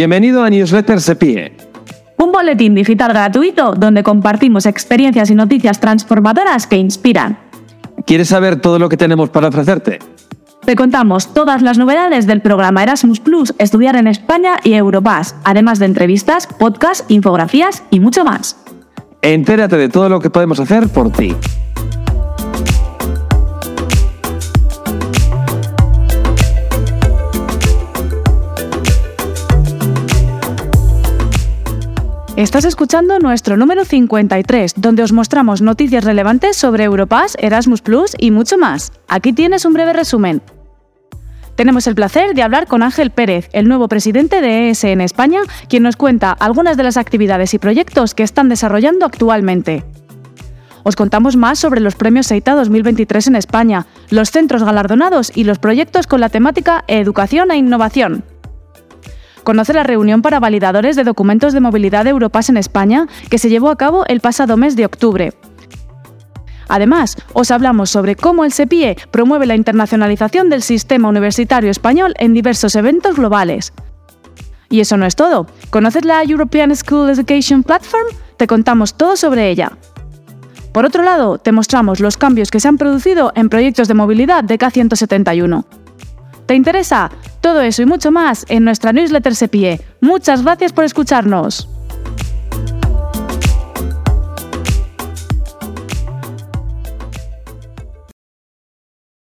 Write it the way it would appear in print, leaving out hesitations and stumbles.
Bienvenido a Newsletter SEPIE. Un boletín digital gratuito donde compartimos experiencias y noticias transformadoras que inspiran. ¿Quieres saber todo lo que tenemos para ofrecerte? Te contamos todas las novedades del programa Erasmus Plus, Estudiar en España y Europass, además de entrevistas, podcasts, infografías y mucho más. Entérate de todo lo que podemos hacer por ti. Estás escuchando nuestro número 53, donde os mostramos noticias relevantes sobre Europass, Erasmus Plus y mucho más. Aquí tienes un breve resumen. Tenemos el placer de hablar con Ángel Pérez, el nuevo presidente de ES en España, quien nos cuenta algunas de las actividades y proyectos que están desarrollando actualmente. Os contamos más sobre los premios EITA 2023 en España, los centros galardonados y los proyectos con la temática Educación e Innovación. Conoce la reunión para validadores de documentos de movilidad de Europass en España, que se llevó a cabo el pasado mes de octubre. Además, os hablamos sobre cómo el SEPIE promueve la internacionalización del sistema universitario español en diversos eventos globales. Y eso no es todo. ¿Conoces la European School Education Platform? Te contamos todo sobre ella. Por otro lado, te mostramos los cambios que se han producido en proyectos de movilidad de K171. ¿Te interesa? Todo eso y mucho más en nuestra newsletter SEPIE. Muchas gracias por escucharnos.